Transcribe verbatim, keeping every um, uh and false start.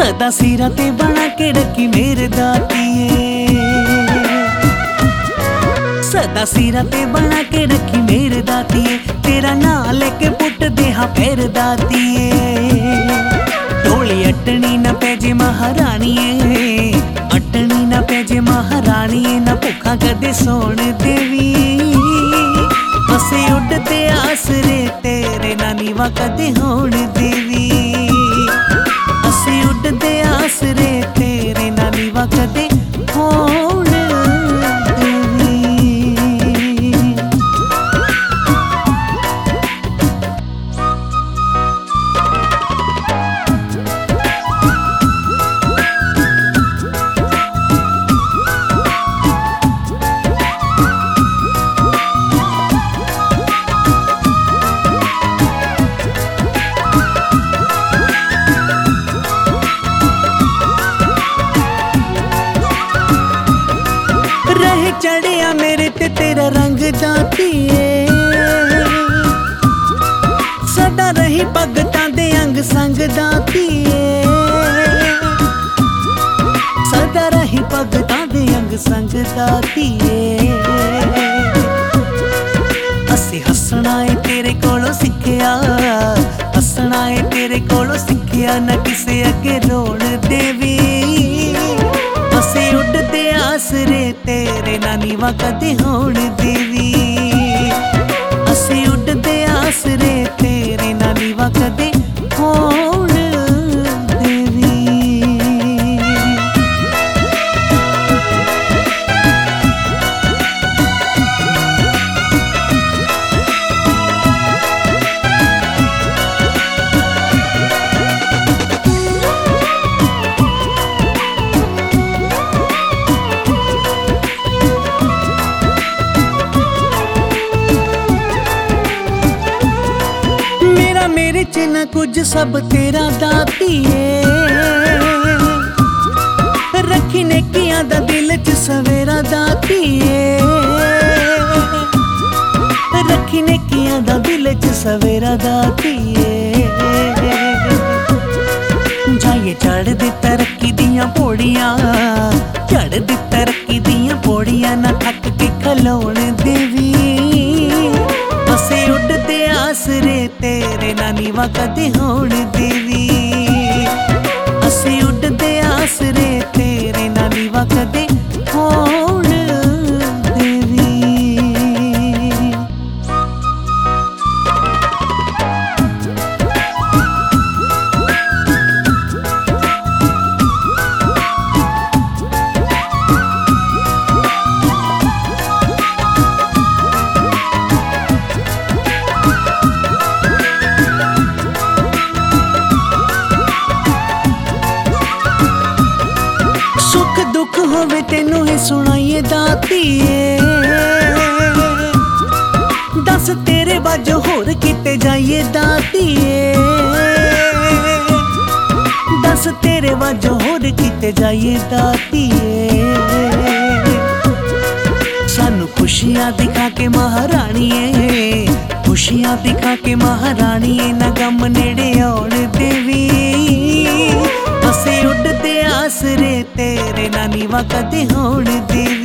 सदा सिरा ते बना के रखी मेरे दातिए, सदा सिरा ते बना के रखी मेरे दातिए, तेरा नाम लेके पुट दे हाँ पैर दातिए। टोली अटनी न पैजे महाराणीए, अटनी न पैजे महाराणीए, न भुखा कदे सोन देवी। बसे उड़ते आसरे तेरे ना नीवा कदे होण देवी, असे उड़ते आसरे तेरे ना नीवा कदे होण देवी। रहे चढ़िया मेरे ते तेरा रंग दातिए, सदा रही भगतां दे अंग संग दातिए, सदा रही भगतां दे अंग संग दातिए। असी हसना है तेरे कोलों सिखिया, हसना है तेरे कोलों सिखिया, न किसे अगे रोण देवी। असी उड़ते आसरे तेरे ना नीवा कदे होण देवी, असी उड़ते आसरे तेरे ना नीवा कदे होण देवी। मेरे च न कुछ सब तेरा दातिए, रखी नेकियां दा दिल च सवेरा दातिए, रखी नेकियां दा दिल च सवेरा दातिए। जाइए चढ़ दे तरक्की दियां पौड़ियां, चढ़ दे तरक्की दियां पौड़ियां, ना थक के खलोण देवी। असे उड़ते आसरे तेरे ना नीवा कदे होण देवी, असे उड़ते आसरे तेरे ना नीवा कदे होण देवी। सुख दुख होवे तेनू ही सुनाइए दातिए, दस तेरे बाजो होर किते जाइए दातिए, दस तेरे बाजो होर किते जाइए दातिए। सानू खुशियां दिखा के महाराणीए, खुशियां दिखा के महाराणीए, ना गम नेड़े आउण देवी। असे उड़ते आसरे तेरे ना नीवा कदे होण देवी।